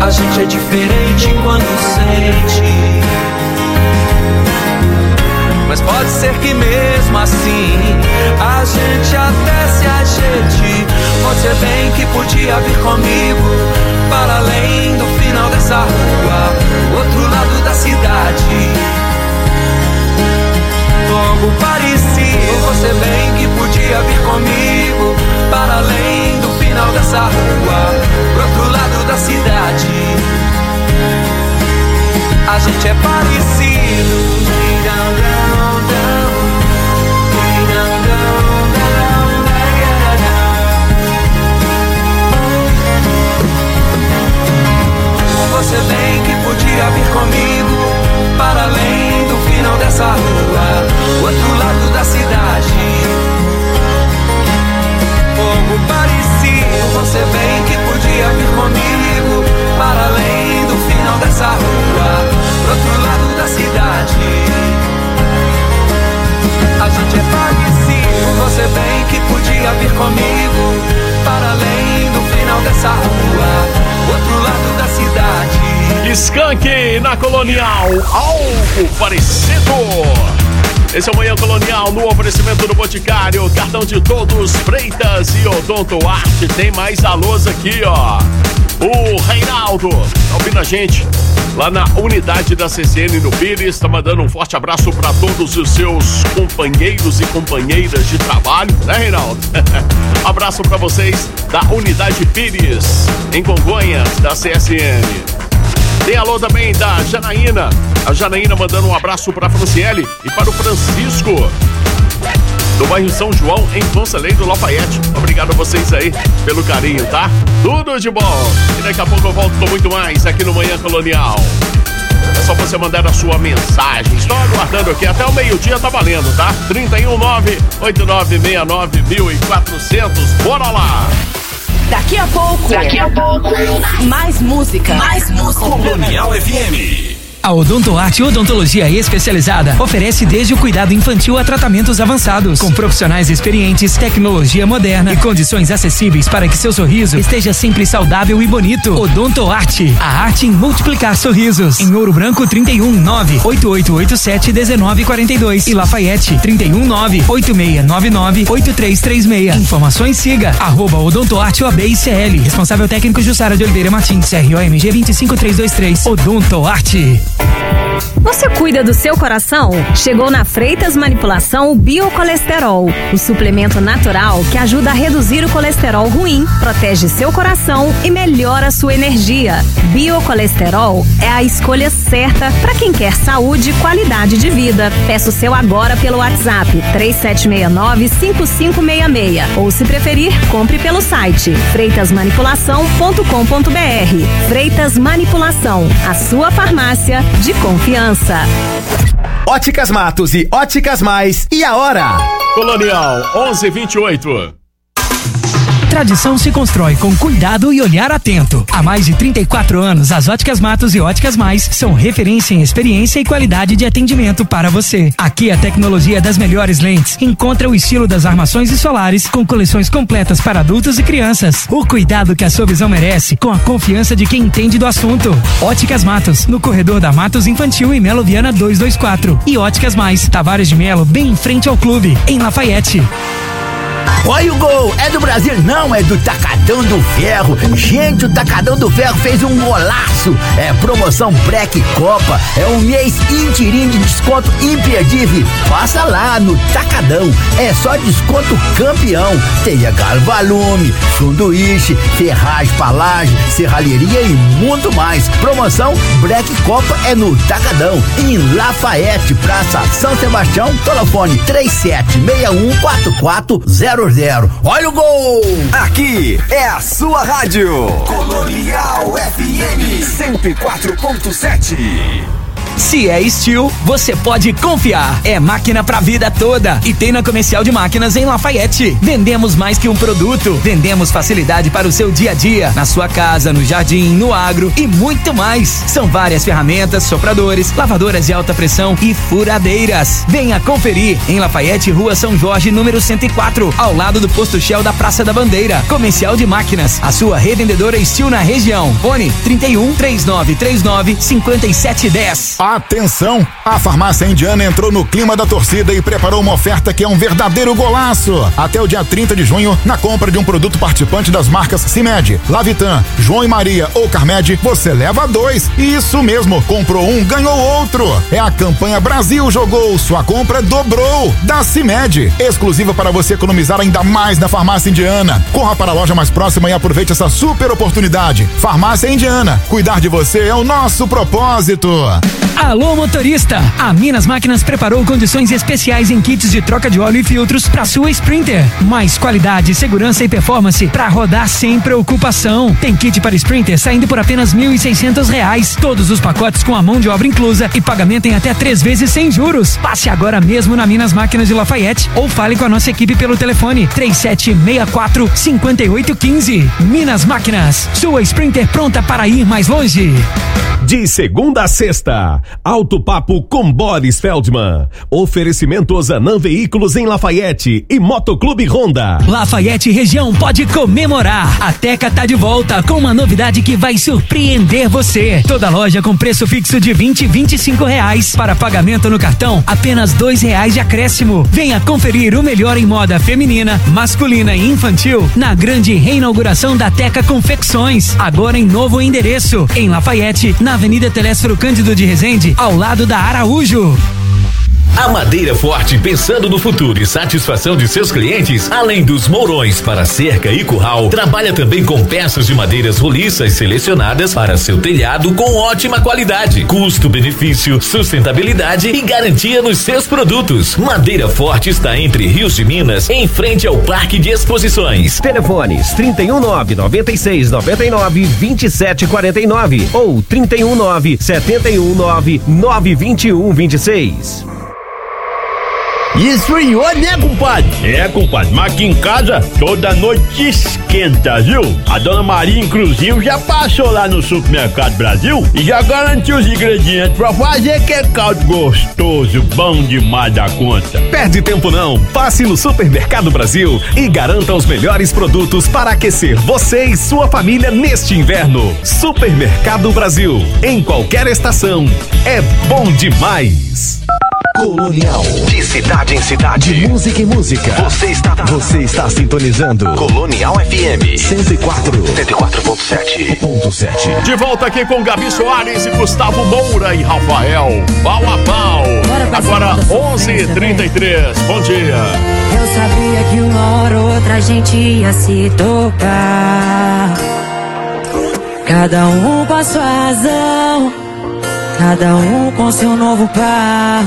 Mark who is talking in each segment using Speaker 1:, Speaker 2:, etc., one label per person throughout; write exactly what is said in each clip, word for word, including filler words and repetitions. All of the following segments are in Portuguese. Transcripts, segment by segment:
Speaker 1: A gente é diferente quando sente, mas pode ser que mesmo assim a gente até se ajeite. Você bem que podia vir comigo para além do final dessa rua, outro lado da cidade, algo parecido. Você bem que podia vir comigo para além do final dessa rua, pro outro lado da cidade. A gente é parecido. Você bem que podia vir comigo para além do final dessa rua, outro lado da cidade, algo parecido. Você bem que podia vir comigo para além do final dessa rua, pro outro lado da cidade. A gente é parecido. Você bem que podia vir comigo para além do final dessa rua, outro lado da cidade.
Speaker 2: Skank na Colonial, algo parecido. Esse é o Manhã Colonial no oferecimento do Boticário, cartão de todos, Freitas e Odonto Arte. Tem mais alôs aqui, ó. O Reinaldo tá ouvindo a gente lá na unidade da C C N no Pires, tá mandando um forte abraço para todos os seus companheiros e companheiras de trabalho, né, Reinaldo? Abraço para vocês da unidade Pires, em Congonhas, da C S N. Tem alô também da Janaína, a Janaína mandando um abraço para a Franciele e para o Francisco, do bairro São João, em Conselheiro Lafayette. Obrigado a vocês aí pelo carinho, tá? Tudo de bom. E daqui a pouco eu volto com muito mais aqui no Manhã Colonial. É só você mandar a sua mensagem. Estou aguardando aqui até o meio-dia, tá valendo, tá? trinta e um, nove oito nove seis nove mil e quatrocentos. Bora lá!
Speaker 3: Daqui a pouco. Daqui a pouco. Mais música. Mais música.
Speaker 4: Colonial F M.
Speaker 5: A Odonto Arte Odontologia Especializada oferece desde o cuidado infantil a tratamentos avançados, com profissionais experientes, tecnologia moderna e condições acessíveis para que seu sorriso esteja sempre saudável e bonito. Odonto Arte, a arte em multiplicar sorrisos. Em Ouro Branco, trinta e um, nove oito oito oito sete, um nove quatro dois e Lafayette, trinta e um, nove oito seis nove nove, oito três três seis. Informações, siga arroba Odonto Arte O A B I C L. Responsável técnico Jussara de Oliveira Martins, R O M G dois cinco três dois três. Odonto Arte.
Speaker 3: Você cuida do seu coração? Chegou na Freitas Manipulação o Biocolesterol, o suplemento natural que ajuda a reduzir o colesterol ruim, protege seu coração e melhora sua energia. Biocolesterol é a escolha certa para quem quer saúde e qualidade de vida. Peça o seu agora pelo WhatsApp três sete seis nove, cinco cinco seis seis ou, se preferir, compre pelo site freitas manipulação ponto com ponto b r. Freitas Manipulação, a sua farmácia de confiança.
Speaker 6: Óticas Matos e Óticas Mais. E a hora?
Speaker 2: Colonial onze e vinte e oito.
Speaker 5: Tradição se constrói com cuidado e olhar atento. Há mais de trinta e quatro anos, as Óticas Matos e Óticas Mais são referência em experiência e qualidade de atendimento para você. Aqui a tecnologia das melhores lentes encontra o estilo das armações e solares com coleções completas para adultos e crianças. O cuidado que a sua visão merece com a confiança de quem entende do assunto. Óticas Matos, no corredor da Matos Infantil em Melo Viana duzentos e vinte e quatro. E Óticas Mais, Tavares de Melo, bem em frente ao clube, em Lafayette.
Speaker 7: Olha o gol, é do Brasil, não, é do Tacadão do Ferro. Gente, o Tacadão do Ferro fez um golaço. É promoção Black Copa, é um mês inteirinho de desconto imperdível. Passa lá no Tacadão, é só desconto campeão. Tem galo valume, sanduíche, ferragem, palagem, serralheria e muito mais. Promoção Black Copa é no Tacadão, em Lafayette, Praça São Sebastião. Telefone três sete seis um quatro quatro zero zero. Olha o gol!
Speaker 4: Aqui é a sua rádio Colonial F M cento e quatro ponto sete.
Speaker 5: Se é Steel, você pode confiar. É máquina pra vida toda. E tem na Comercial de Máquinas em Lafayette. Vendemos mais que um produto. Vendemos facilidade para o seu dia a dia. Na sua casa, no jardim, no agro e muito mais. São várias ferramentas, sopradores, lavadoras de alta pressão e furadeiras. Venha conferir em Lafayette, Rua São Jorge, número cento e quatro, ao lado do posto Shell da Praça da Bandeira. Comercial de Máquinas, a sua revendedora Steel na região. Fone trinta e um, três nove três nove, cinco sete um zero.
Speaker 8: Atenção! A Farmácia Indiana entrou no clima da torcida e preparou uma oferta que é um verdadeiro golaço. Até o dia trinta de junho, na compra de um produto participante das marcas Cimed, Lavitan, João e Maria ou Carmed, você leva dois. Isso mesmo, comprou um, ganhou outro. É a campanha Brasil Jogou, sua compra dobrou. Da Cimed, exclusiva para você economizar ainda mais na Farmácia Indiana. Corra para a loja mais próxima e aproveite essa super oportunidade. Farmácia Indiana, cuidar de você é o nosso propósito.
Speaker 5: Alô, motorista! A Minas Máquinas preparou condições especiais em kits de troca de óleo e filtros para sua Sprinter. Mais qualidade, segurança e performance para rodar sem preocupação. Tem kit para Sprinter saindo por apenas mil e seiscentos reais. Todos os pacotes com a mão de obra inclusa e pagamento em até três vezes sem juros. Passe agora mesmo na Minas Máquinas de Lafayette ou fale com a nossa equipe pelo telefone três sete seis quatro, cinco oito um cinco. Minas Máquinas, sua Sprinter pronta para ir mais longe.
Speaker 9: De segunda a sexta, Alto Papo com Boris Feldman. Oferecimento Zanam Veículos em Lafayette e Motoclube Honda.
Speaker 5: Lafayette região pode comemorar. A Teca tá de volta com uma novidade que vai surpreender você. Toda loja com preço fixo de vinte e vinte e cinco reais. Para pagamento no cartão, apenas dois reais de acréscimo. Venha conferir o melhor em moda feminina, masculina e infantil na grande reinauguração da Teca Confecções. Agora em novo endereço, em Lafayette, na Avenida Telésforo Cândido de Resende, ao lado da Araújo.
Speaker 10: A Madeira Forte, pensando no futuro e satisfação de seus clientes, além dos mourões para cerca e curral, trabalha também com peças de madeiras roliças selecionadas para seu telhado com ótima qualidade, custo-benefício, sustentabilidade e garantia nos seus produtos. Madeira Forte está entre Rios de Minas, em frente ao Parque de Exposições.
Speaker 11: Telefones trinta e um nove, noventa e seis, noventa e nove, vinte e sete quarenta e nove ou trinta e um nove, setenta e um nove, nove vinte e um vinte e seis.
Speaker 12: Esfriou, né, compadre? É, compadre, mas aqui em casa toda noite esquenta, viu? A dona Maria, inclusive, já passou lá no Supermercado Brasil e já garantiu os ingredientes pra fazer aquele caldo gostoso, bom demais da conta.
Speaker 9: Perde tempo não, passe no Supermercado Brasil e garanta os melhores produtos para aquecer você e sua família neste inverno. Supermercado Brasil, em qualquer estação, é bom demais.
Speaker 4: Colonial. De cidade em cidade. De música em música. Você está, você está sintonizando Colonial F M cento e quatro, cento e quatro ponto sete.
Speaker 2: De volta aqui com Gabi Soares e Gustavo Moura e Rafael. Pau a pau. Agora onze e trinta e três. Bom dia.
Speaker 13: Eu sabia que uma hora ou outra a gente ia se tocar. Cada um com a sua razão. Cada um com seu novo par.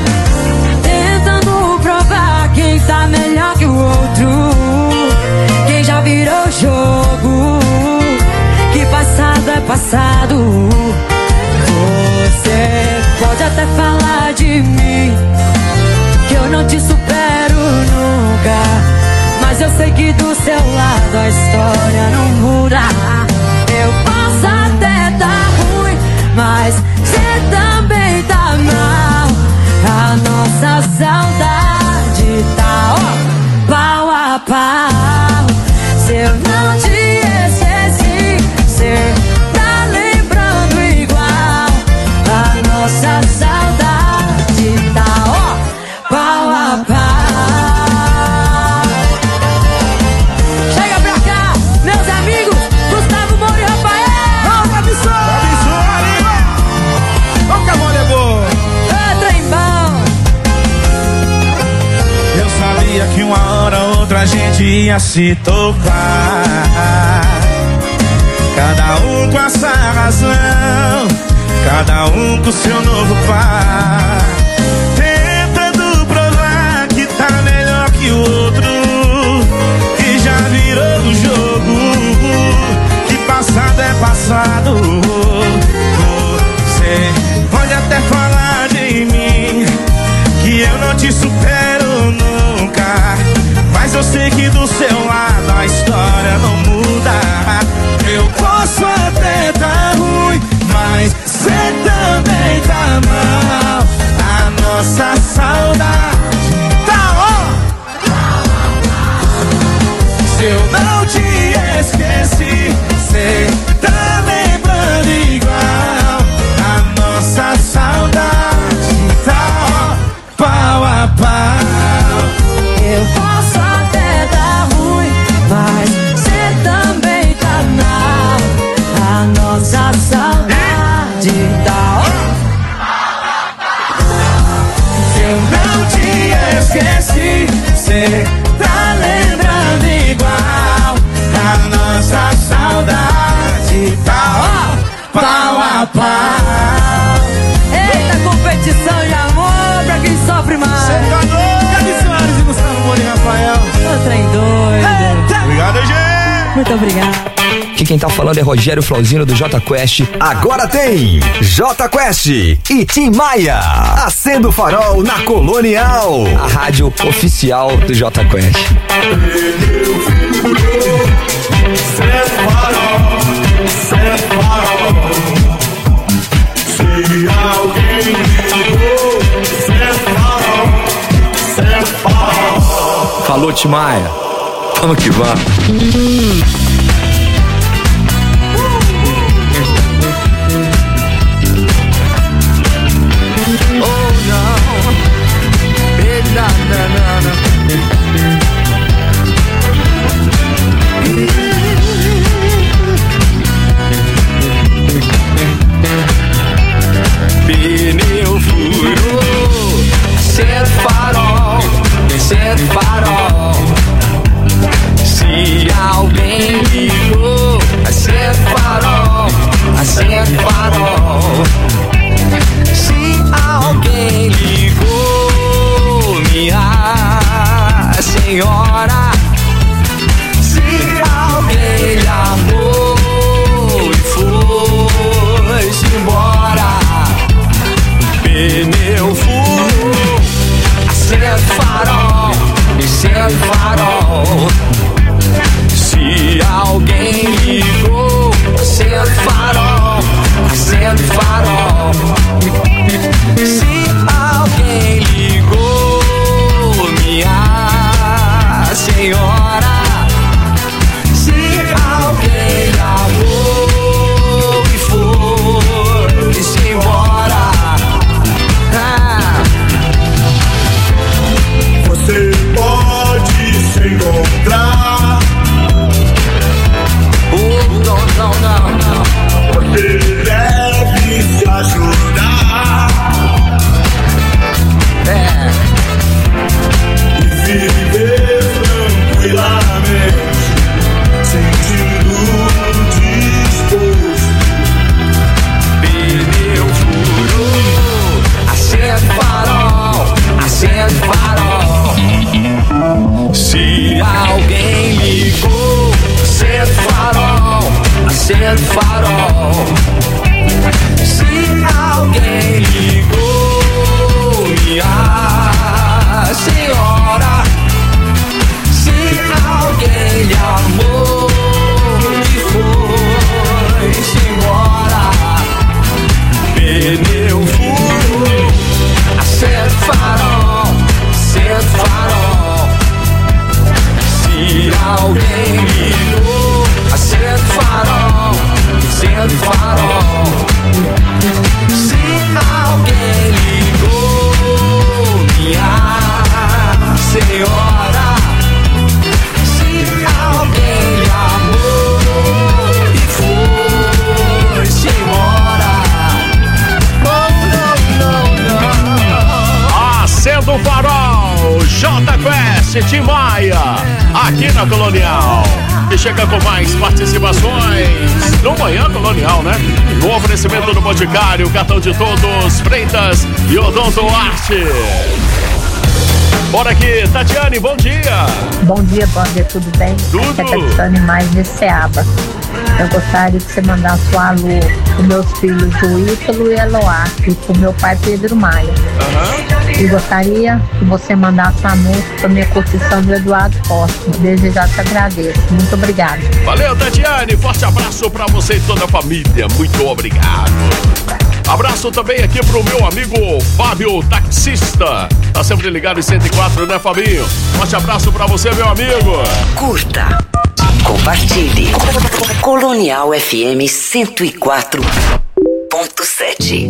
Speaker 13: Quem tá melhor que o outro, quem já virou jogo, que passado é passado. Você pode até falar de mim, que eu não te supero nunca, mas eu sei que do seu lado a história não muda. Eu posso até dar ruim, mas você também tá mal. A nossa saudade tá, ó, pau a pau. Se eu não te esqueci, cê tá lembrando igual. A nossa saudade tá, ó, pau a pau. Chega pra cá, meus amigos, Gustavo Moura e Rafael.
Speaker 14: Vamos, Gabi Soares! Vamos que a bola é boa! Sabia que uma hora ou outra a gente ia se tocar. Cada um com a sua razão, cada um com seu novo par. Tentando provar que tá melhor que o outro, que já virou o jogo, que passado é passado. Você pode até falar
Speaker 13: tá.
Speaker 14: Eu não te esqueci, cê tá lembrando igual. A nossa saudade tá ó, pau a pau.
Speaker 13: Eita, competição de amor pra quem sofre mais.
Speaker 14: Cê tá doido? Gabi Soares e Gustavo Moura e Rafael.
Speaker 13: Ô, trem doido.
Speaker 14: Obrigado, gente.
Speaker 13: Muito obrigado.
Speaker 15: Aqui quem tá falando é Rogério Flauzino do J Quest.
Speaker 6: Agora tem J Quest e Tim Maia. Acenda o farol na Colonial.
Speaker 15: A rádio oficial do J Quest.
Speaker 14: Cê farol, cê farol. Se alguém ligou, cê farol, cê farol.
Speaker 15: Falou, Tim Maia. Vamos que vamos.
Speaker 1: Pneu furou, acende farol, acende farol. Se alguém ligou, acende farol, acende farol. Se alguém ligou, minha senhora. Se alguém lhe amou e foi-se embora. Pneu furou, acende farol, acende farol. Se alguém ligou, acende farol, acende farol. Se alguém ligou, minha senhora. Se alguém lhe amou e foi-se embora.
Speaker 14: Você pode se encontrar.
Speaker 1: Oh, não, não, não, não.
Speaker 14: Você deve se ajudar.
Speaker 1: É.
Speaker 14: E viver tranquilamente, sentindo disposto.
Speaker 1: Pneu furou, acende farol, acende farol. Se alguém ligou, acende farol, acende farol. Se alguém ligou, minha senhora. Se alguém lhe amou e foi-se embora. Pneu furou, acende farol, acende farol. Se alguém ligou, acende farol, acende farol. Se alguém ligou, minha senhora. Se alguém lhe amou e foi-se embora. Oh, não, não, não.
Speaker 2: Acenda o farol, J Quest, Tim Maia, aqui na Colonial. Que chega com mais participações no Manhã Colonial, né? No oferecimento do Boticário, cartão de todos, Freitas e Odonto Arte. Bora aqui, Tatiane, bom dia.
Speaker 16: Bom dia, bom dia, tudo bem?
Speaker 2: Tudo.
Speaker 16: Aqui é a Tatiane mais de Ceaba. Eu gostaria que você mandasse um alô para meus filhos, o Ítalo e a Eloá, e para o meu pai Pedro Maia.
Speaker 2: Uhum.
Speaker 16: E gostaria que você mandasse uma música para minha curtição do Eduardo Costa. Desde já te agradeço. Muito obrigado.
Speaker 2: Valeu, Tatiane. Forte abraço pra você e toda a família. Muito obrigado. Abraço também aqui pro meu amigo Fábio, taxista. Tá sempre ligado em cento e quatro, né, Fabinho? Forte abraço pra você, meu amigo.
Speaker 17: Curta, compartilhe. Colonial F M cento e quatro ponto sete.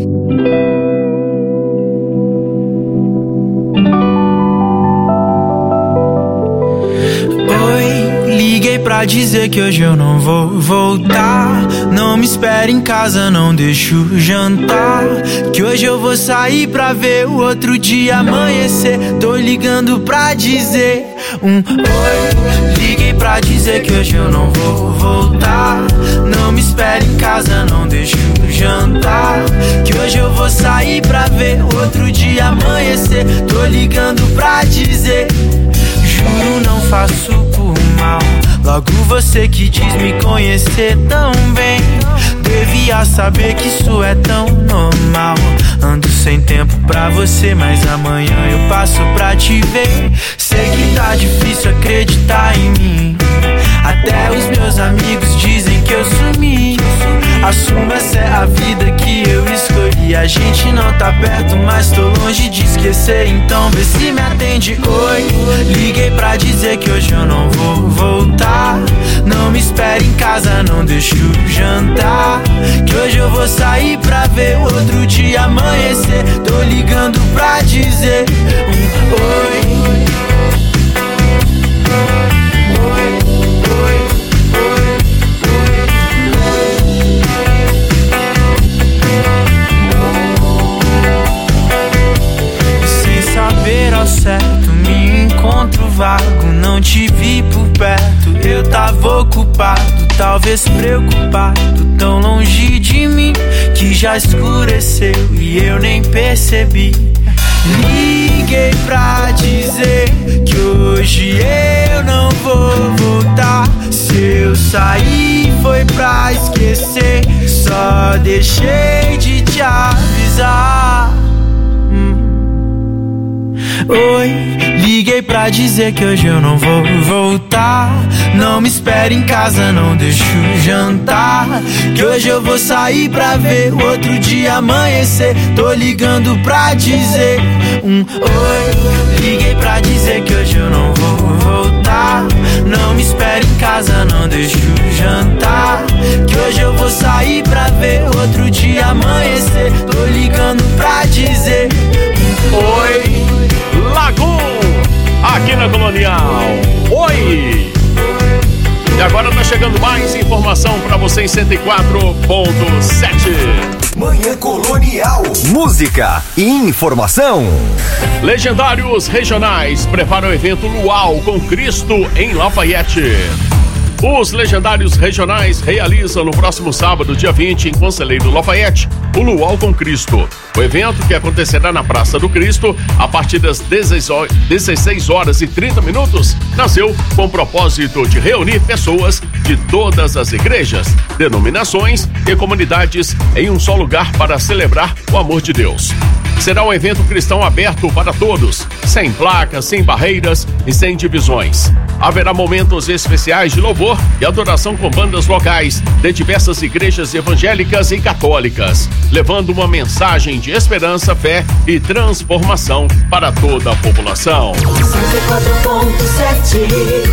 Speaker 1: Oi, liguei pra
Speaker 18: pra dizer que hoje eu não vou voltar. Não me espere em casa, não deixo o jantar, que hoje eu vou sair pra ver o outro dia amanhecer. Tô ligando pra dizer um oi. Liguei pra dizer que hoje eu não vou voltar. Não me espere em casa, não deixo o jantar, que hoje eu vou sair pra ver o outro dia amanhecer. Tô ligando pra dizer, juro não faço por mal. Logo você que diz me conhecer tão bem, devia saber que isso é tão normal. Ando sem tempo pra você, mas amanhã eu passo pra te ver. Sei que tá difícil acreditar em mim, até os meus amigos dizem que eu sumi. Assumo, essa é a vida que eu escolhi. A gente não tá perto, mas tô longe de esquecer. Então vê se me atende, oi. Liguei pra dizer que hoje eu não vou voltar. Não me espere em casa, não deixo o jantar, que hoje eu vou sair pra ver o outro dia amanhecer. Tô ligando pra dizer um oi. Ao certo, me encontro vago, não te vi por perto. Eu tava ocupado, talvez preocupado, tão longe de mim que já escureceu e eu nem percebi. Liguei pra dizer que hoje eu não vou voltar. Se eu sair foi pra esquecer, só deixei de te avisar. Oi, liguei pra dizer que hoje eu não vou voltar. Não me espere em casa, não deixo o jantar, que hoje eu vou sair pra ver o outro dia amanhecer. Tô ligando pra dizer um oi. Liguei pra dizer que hoje eu não vou voltar. Não me espere em casa, não deixo o jantar, que hoje eu vou sair pra ver o outro dia amanhecer. Tô ligando pra dizer um oi.
Speaker 2: Lagum, aqui na Colonial. Oi! E agora tá chegando mais informação pra você em cento e quatro ponto sete.
Speaker 6: Manhã Colonial. Música e informação.
Speaker 2: Legendários Regionais preparam o evento Luau com Cristo em Lafayette. Os Legendários Regionais realizam no próximo sábado, dia vinte, em Conselheiro Lafayette, o Luau com Cristo. O evento, que acontecerá na Praça do Cristo a partir das dezesseis horas e trinta minutos, nasceu com o propósito de reunir pessoas de todas as igrejas, denominações e comunidades em um só lugar para celebrar o amor de Deus. Será um evento cristão aberto para todos, sem placas, sem barreiras e sem divisões. Haverá momentos especiais de louvor e adoração com bandas locais de diversas igrejas evangélicas e católicas, levando uma mensagem de esperança, fé e transformação para toda a população.
Speaker 19: cento e quatro ponto sete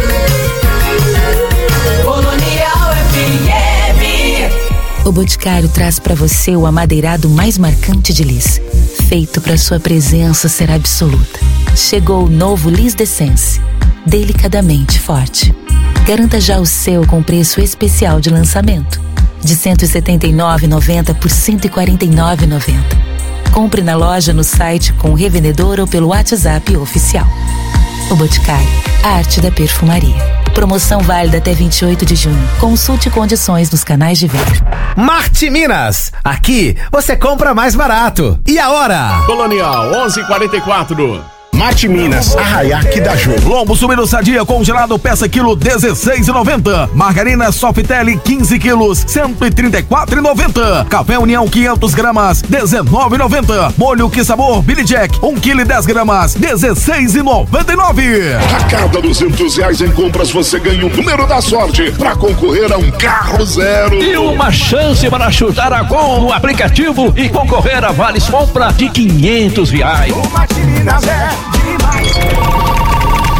Speaker 19: Colonial F M.
Speaker 20: O Boticário traz para você o amadeirado mais marcante de Lis, feito para sua presença ser absoluta. Chegou o novo Lis D'Essence, delicadamente forte. Garanta já o seu com preço especial de lançamento, de cento e setenta e nove reais e noventa centavos por cento e quarenta e nove reais e noventa centavos. Compre na loja, no site, com o revendedor ou pelo WhatsApp oficial. O Boticário, a arte da perfumaria. Promoção válida até vinte e oito de junho. Consulte condições nos canais de venda.
Speaker 21: Marte Minas, aqui você compra mais barato. E a hora?
Speaker 2: Colonial onze e quarenta e quatro.
Speaker 8: Mate Minas, Arraiaque da Jô.
Speaker 22: Lombo suíno sadia congelado, peça quilo dezesseis e noventa. Margarina Softelli quinze quilos, cento e trinta e quatro e noventa. Café União quinhentas gramas, dezenove e noventa. Molho Que Sabor Billy Jack, um quilo e dez gramas, dezesseis e noventa e nove.
Speaker 8: A cada duzentos reais em compras você ganha o número da sorte para concorrer a um carro zero.
Speaker 23: E uma chance para chutar a gol no aplicativo e concorrer a vales compra de quinhentos reais.
Speaker 19: O Mate Minas é demais.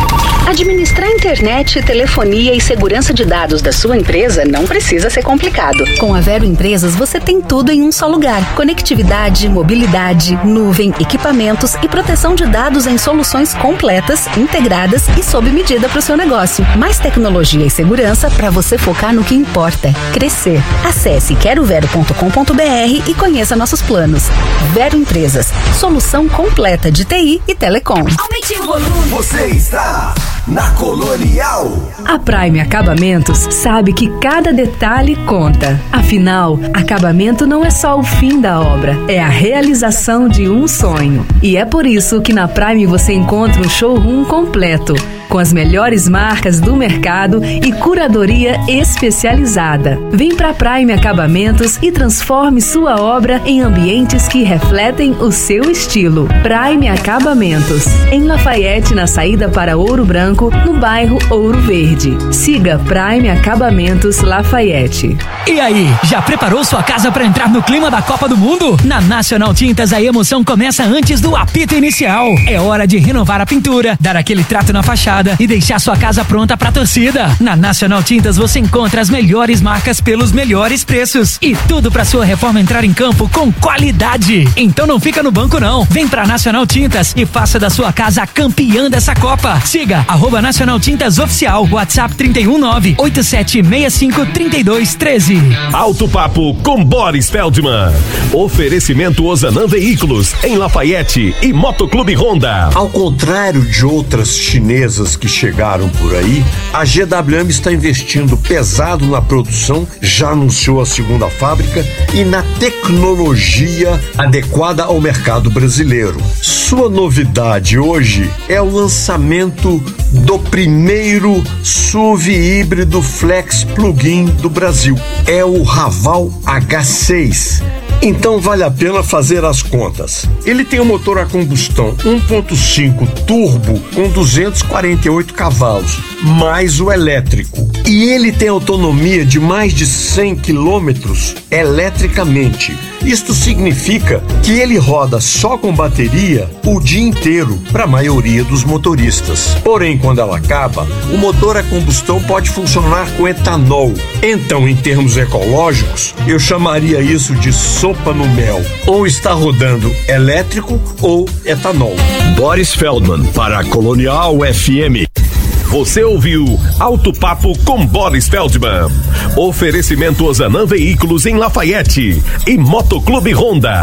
Speaker 3: Administrar internet, telefonia e segurança de dados da sua empresa não precisa ser complicado. Com a Vero Empresas, você tem tudo em um só lugar. Conectividade, mobilidade, nuvem, equipamentos e proteção de dados em soluções completas, integradas e sob medida para o seu negócio. Mais tecnologia e segurança para você focar no que importa, crescer. Acesse quero vero ponto com ponto br e conheça nossos planos. Vero Empresas, solução completa de T I e telecom.
Speaker 6: Aumente o volume. Você está na Colonial.
Speaker 5: A Prime Acabamentos sabe que cada detalhe conta. Afinal, acabamento não é só o fim da obra, é a realização de um sonho. E é por isso que na Prime você encontra um showroom completo, com as melhores marcas do mercado e curadoria especializada. Vem pra Prime Acabamentos e transforme sua obra em ambientes que refletem o seu estilo. Prime Acabamentos, em Lafayette, na saída para Ouro Branco, no bairro Ouro Verde. Siga Prime Acabamentos Lafayette.
Speaker 7: E aí, já preparou sua casa para entrar no clima da Copa do Mundo? Na Nacional Tintas a emoção começa antes do apito inicial. É hora de renovar a pintura, dar aquele trato na fachada e deixar sua casa pronta pra torcida. Na Nacional Tintas você encontra as melhores marcas pelos melhores preços e tudo pra sua reforma entrar em campo com qualidade. Então não fica no banco não. Vem pra Nacional Tintas e faça da sua casa a campeã dessa Copa. Siga arroba Nacional Tintas Oficial. WhatsApp trinta e um nove, oito sete seis cinco, trinta e dois treze.
Speaker 9: Alto Papo com Boris Feldman. Oferecimento Ozanam Veículos em Lafayette e Motoclube Honda.
Speaker 24: Ao contrário de outras chinesas que chegaram por aí, a G W M está investindo pesado na produção, já anunciou a segunda fábrica e na tecnologia adequada ao mercado brasileiro. Sua novidade hoje é o lançamento do primeiro S U V híbrido flex plug-in do Brasil. É o Raval H seis. Então vale a pena fazer as contas. Ele tem um motor a combustão um ponto cinco turbo com duzentos e quarenta e oito cavalos, mais o elétrico. E ele tem autonomia de mais de cem quilômetros eletricamente. Isto significa que ele roda só com bateria o dia inteiro para a maioria dos motoristas. Porém, quando ela acaba, o motor a combustão pode funcionar com etanol. Então, em termos ecológicos, eu chamaria isso de sopa no mel. Ou está rodando elétrico ou etanol.
Speaker 9: Boris Feldman para a Colonial F M. Você ouviu Alto Papo com Boris Feldman. Oferecimento Ozanam Veículos em Lafayette e Motoclube Honda.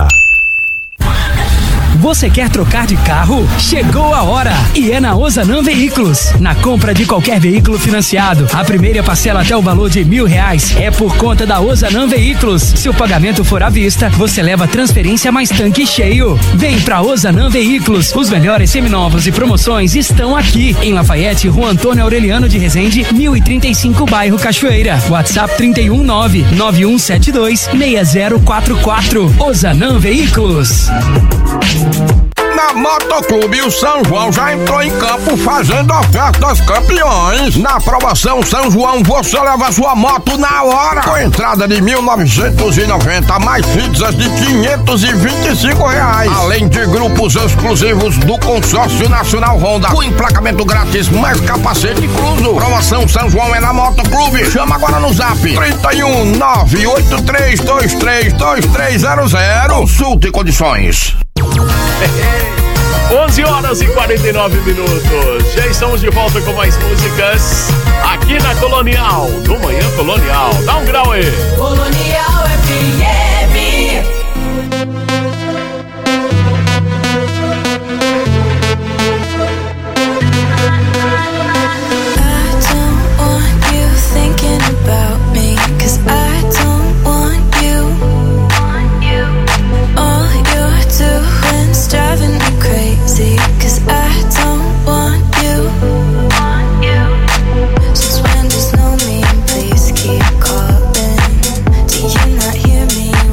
Speaker 7: Você quer trocar de carro? Chegou a hora! E é na Ozanam Veículos. Na compra de qualquer veículo financiado, a primeira parcela até o valor de mil reais é por conta da Ozanam Veículos. Se o pagamento for à vista, você leva transferência mais tanque cheio. Vem pra Ozanam Veículos. Os melhores seminovos e promoções estão aqui. Em Lafayette, Rua Antônio Aureliano de Resende, mil e trinta e cinco, bairro Cachoeira. WhatsApp trinta e um nove, nove um sete dois, seis zero quatro quatro. Ozanam Veículos.
Speaker 25: Na Motoclube, o São João já entrou em campo fazendo ofertas campeões. Na promoção São João, você leva sua moto na hora. Com entrada de mil novecentos e noventa, mais pizzas de quinhentos e vinte e cinco reais. Além de grupos exclusivos do Consórcio Nacional Honda, com emplacamento grátis, mais capacete incluso. Promoção São João é na Motoclube. Chama agora no zap trinta e um nove oito três dois três dois três zero zero. Consulte condições.
Speaker 2: onze horas e quarenta e nove minutos. Já estamos de volta com mais músicas aqui na Colonial, no Manhã Colonial. Dá um grau aí.
Speaker 19: Colonial F M.
Speaker 26: Driving me crazy, cause I don't want you. Since when does no mean please keep calling? Do you not hear me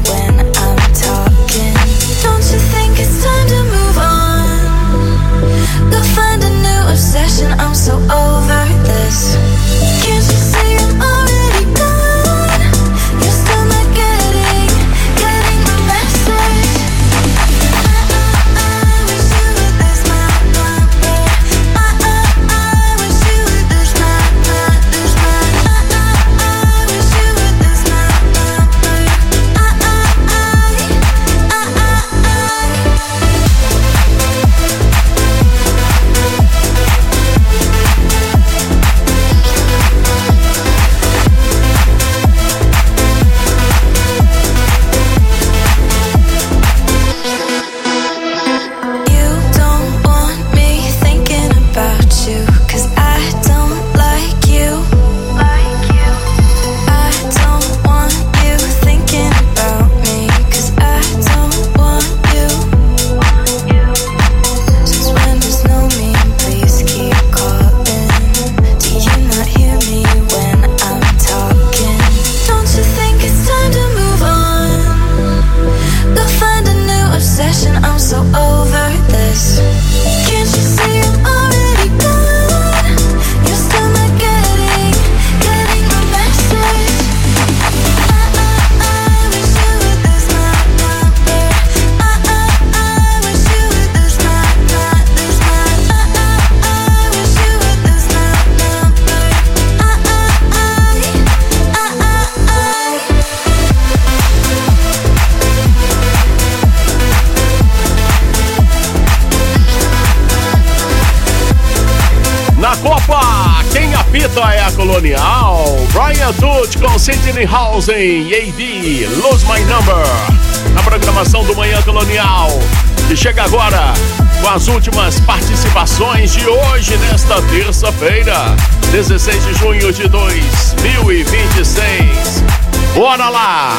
Speaker 2: Esta é a Colonial. Brian Tucci com Sidney Hausen e A D, Lose My Number. Na programação do Manhã Colonial, que chega agora com as últimas participações de hoje, nesta terça-feira, dezesseis de junho de dois mil e vinte e seis. Bora lá!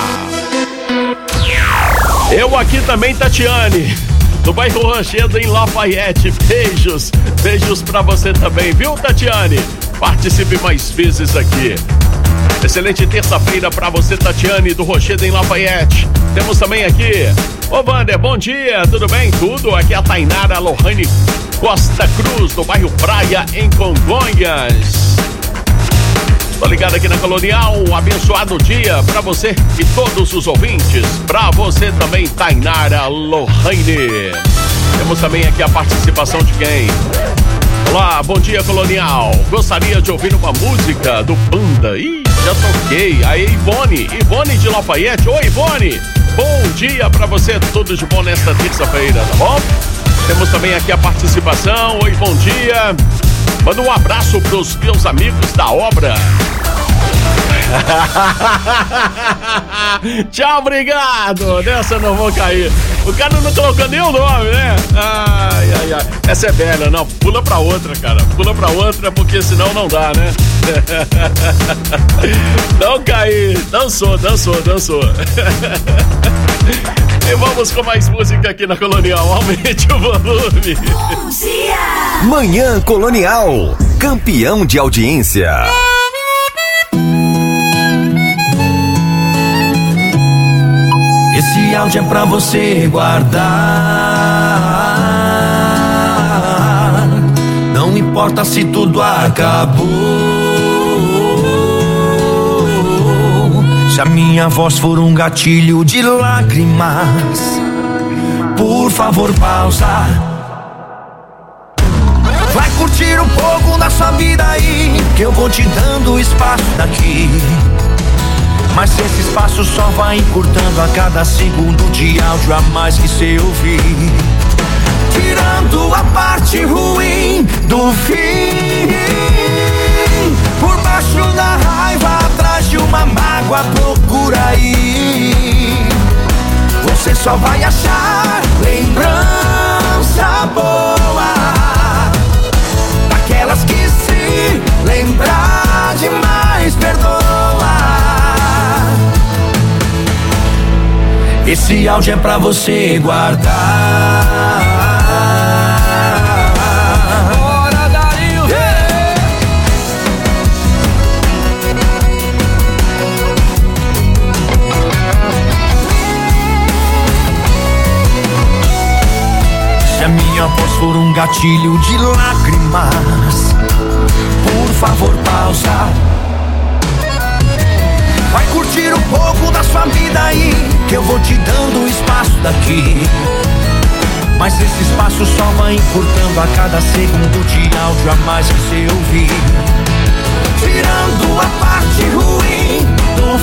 Speaker 2: Eu aqui também, Tatiane, do bairro Ranchedo, em Lafayette. Beijos, beijos pra você também, viu, Tatiane? Participe mais vezes aqui. Excelente terça-feira pra você, Tatiane, do Rochedo, em Lafayette. Temos também aqui, ô Wander, bom dia, tudo bem? Tudo, aqui é a Tainara Lohane Costa Cruz, do bairro Praia, em Congonhas. Tô ligado aqui na Colonial, um abençoado dia pra você e todos os ouvintes. Pra você também, Tainara Lohane. Temos também aqui a participação de quem? Olá, bom dia, Colonial. Gostaria de ouvir uma música do Panda. Ih, já toquei. Aí, Ivone, Ivone de Lafayette. Oi, Ivone. Bom dia pra você, tudo de bom nesta terça-feira, tá bom? Temos também aqui a participação. Oi, bom dia. Manda um abraço pros meus amigos da obra. Tchau, obrigado. Nessa eu não vou cair. O cara não colocou nem o nome, né? Ai, ai, ai. Essa é velha, não. Pula pra outra, cara. Pula pra outra, porque senão não dá, né? Não caí. Dançou, dançou, dançou. E vamos com mais música aqui na Colonial. Aumente o volume.
Speaker 6: Bom dia! Manhã Colonial. Campeão de audiência.
Speaker 18: Esse áudio é pra você guardar. Não importa se tudo acabou. Se a minha voz for um gatilho de lágrimas, por favor pausa. Vai curtir um pouco da sua vida aí, que eu vou te dando espaço daqui. Mas esse espaço só vai encurtando a cada segundo de áudio a mais que cê ouvir. Tirando a parte ruim do fim. Por baixo da raiva, atrás de uma mágoa, procura aí. Você só vai achar lembrança boa, daquelas que se lembrar demais perdoa. Esse áudio é pra você guardar. Bora, Dario! Yeah! Se a minha voz for um gatilho de lágrimas, por favor pausa. Vai curtir um pouco da sua vida aí, que eu vou te dando espaço daqui. Mas esse espaço só vai encurtando a cada segundo de áudio a mais que você ouvir. Tirando a parte ruim do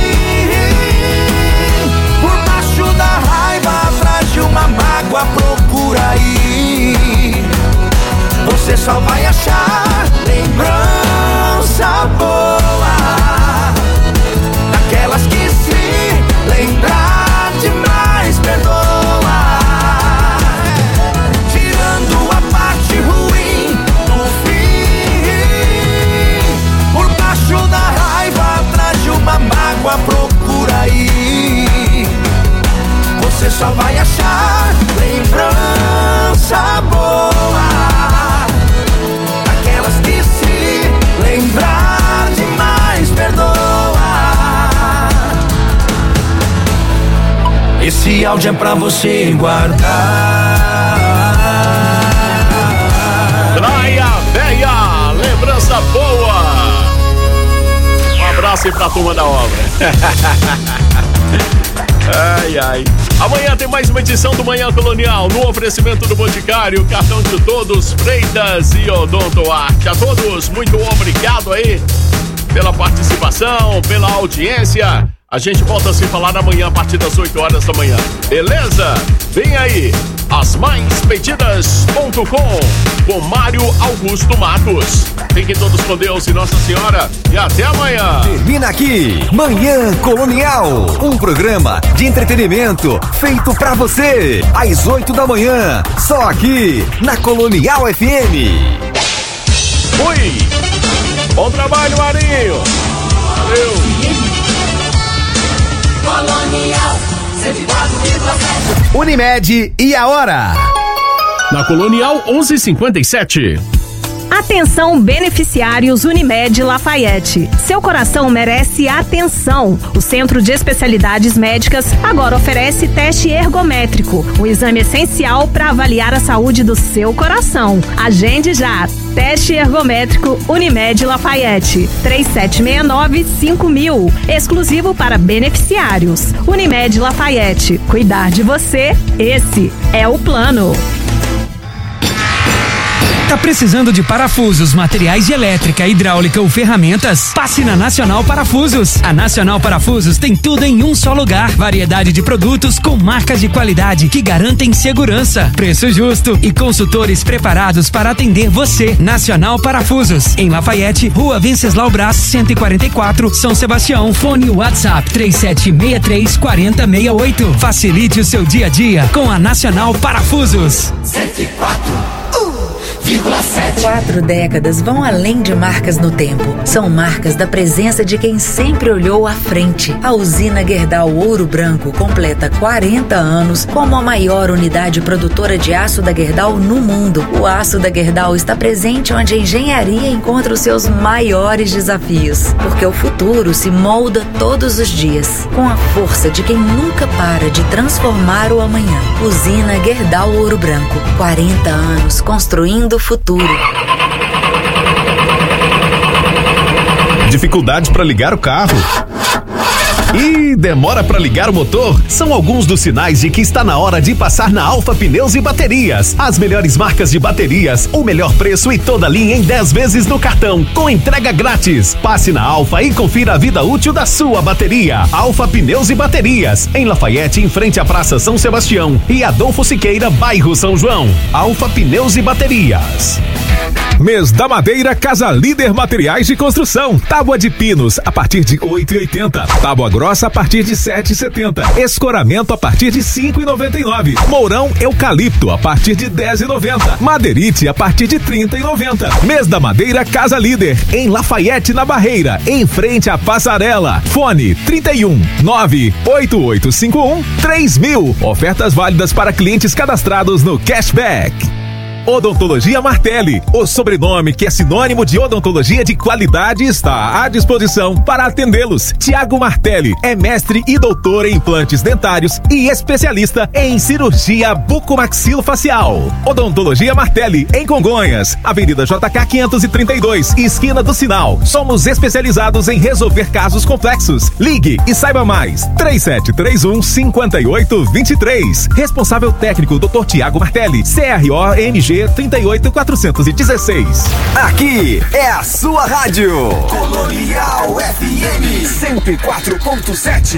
Speaker 18: fim. Por baixo da raiva, atrás de uma mágoa, procura aí. Você só vai achar lembrança boa, daquelas que se lembrar demais perdoa. Tirando a parte ruim do fim. Por baixo da raiva, atrás de uma mágoa, procura aí. Você só vai achar lembrança boa, daquelas que se lembrar demais perdoa. Esse áudio é pra você guardar.
Speaker 2: Praia Véia, lembrança boa. Um abraço aí pra turma da obra. Ai, ai. Amanhã tem mais uma edição do Manhã Colonial, no oferecimento do Boticário, cartão de todos, Freitas e Odontoarte. A todos, muito obrigado aí pela participação, pela audiência. A gente volta a se falar amanhã a partir das oito horas da manhã. Beleza? Vem aí. as mais pedidas ponto com, com Mário Augusto Matos. Fiquem todos com Deus e Nossa Senhora e até amanhã.
Speaker 6: Termina aqui, Manhã Colonial, um programa de entretenimento feito pra você, às oito da manhã, só aqui na Colonial F M.
Speaker 2: Fui! Bom trabalho, Marinho! Valeu!
Speaker 19: Colonial cento e quatro vírgula sete.
Speaker 21: Unimed e a hora?
Speaker 2: Na Colonial onze e cinquenta e sete.
Speaker 4: Atenção, beneficiários Unimed Lafayette. Seu coração merece atenção. O Centro de Especialidades Médicas agora oferece teste ergométrico, um exame essencial para avaliar a saúde do seu coração. Agende já. Teste ergométrico Unimed Lafayette. três sete seis nove cinco mil. Exclusivo para beneficiários. Unimed Lafayette. Cuidar de você, esse é o plano.
Speaker 7: Tá precisando de parafusos, materiais de elétrica, hidráulica ou ferramentas? Passe na Nacional Parafusos. A Nacional Parafusos tem tudo em um só lugar. Variedade de produtos com marcas de qualidade que garantem segurança, preço justo e consultores preparados para atender você. Nacional Parafusos, em Lafayette, Rua Venceslau Brás, cento e quarenta e quatro, São Sebastião. Fone WhatsApp três sete seis três quatro zero seis oito. Facilite o seu dia a dia com a Nacional Parafusos.
Speaker 19: cento e quatro vírgula sete.
Speaker 20: Quatro décadas vão além de marcas no tempo. São marcas da presença de quem sempre olhou à frente. A usina Gerdau Ouro Branco completa quarenta anos como a maior unidade produtora de aço da Gerdau no mundo. O aço da Gerdau está presente onde a engenharia encontra os seus maiores desafios. Porque o futuro se molda todos os dias, com a força de quem nunca para de transformar o amanhã. Usina Gerdau Ouro Branco. quarenta anos construindo o futuro.
Speaker 9: Dificuldades para ligar o carro? E demora para ligar o motor? São alguns dos sinais de que está na hora de passar na Alfa Pneus e Baterias. As melhores marcas de baterias, o melhor preço e toda a linha em dez vezes no cartão, com entrega grátis. Passe na Alfa e confira a vida útil da sua bateria. Alfa Pneus e Baterias, em Lafayette, em frente à Praça São Sebastião e Adolfo Siqueira, bairro São João. Alfa Pneus e Baterias.
Speaker 10: Mês da Madeira Casa Líder Materiais de Construção. Tábua de pinos a partir de oito reais e oitenta centavos. Tábua grossa a partir de sete reais e setenta centavos. Escoramento a partir de cinco reais e noventa e nove centavos. Mourão eucalipto a partir de dez reais e noventa centavos. Madeirite a partir de trinta reais e noventa centavos. Mês da Madeira Casa Líder, em Lafayette, na Barreira, em frente à Passarela. Fone trinta e um, nove oito oito cinco um, três mil. Ofertas válidas para clientes cadastrados no Cashback. Odontologia Martelli, o sobrenome que é sinônimo de odontologia de qualidade, está à disposição para atendê-los. Tiago Martelli é mestre e doutor em implantes dentários e especialista em cirurgia bucomaxilofacial. Odontologia Martelli, em Congonhas, Avenida J K quinhentos e trinta e dois, esquina do Sinal. Somos especializados em resolver casos complexos. Ligue e saiba mais. três sete três um, cinco oito dois três. Responsável técnico doutor Tiago Martelli, C R O M G trinta e oito quatrocentos e dezesseis.
Speaker 6: Aqui é a sua rádio Colonial F M cento e quatro ponto sete.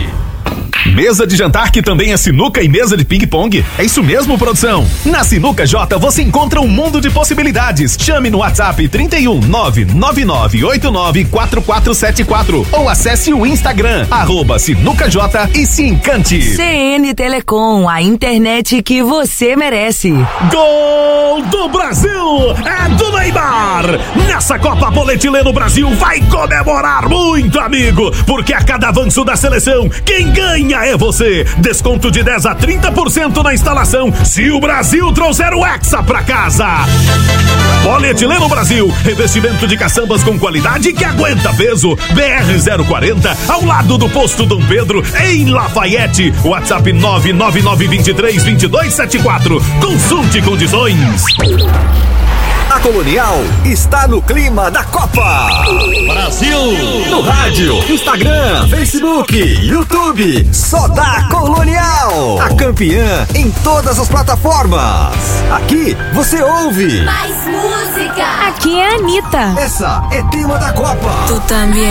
Speaker 9: Mesa de jantar que também é sinuca e mesa de ping-pong? É isso mesmo, produção? Na Sinuca J você encontra um mundo de possibilidades. Chame no WhatsApp trinta e um, nove nove nove oito nove quatro quatro sete quatro ou acesse o Instagram, arroba Sinuca J e se encante.
Speaker 5: C N Telecom, a internet que você merece.
Speaker 11: Gol do Brasil! É do Neymar! Nessa Copa Polietileno Brasil vai comemorar muito, amigo, porque a cada avanço da seleção, quem ganha é você. Desconto de dez a trinta por cento na instalação se o Brasil trouxer o Hexa pra casa. Polietileno Brasil, revestimento de caçambas com qualidade que aguenta peso. B R zero quarenta, ao lado do posto Dom Pedro, em Lafayette. WhatsApp nove nove nove dois três dois dois sete quatro. Consulte condições.
Speaker 6: A Colonial está no clima da Copa.
Speaker 11: Brasil!
Speaker 6: No rádio, Instagram, Facebook, YouTube. Só dá Colonial. A campeã em todas as plataformas. Aqui você ouve
Speaker 19: Mais música.
Speaker 12: Aqui é a Anitta.
Speaker 6: Essa é tema da Copa.
Speaker 12: Tu também.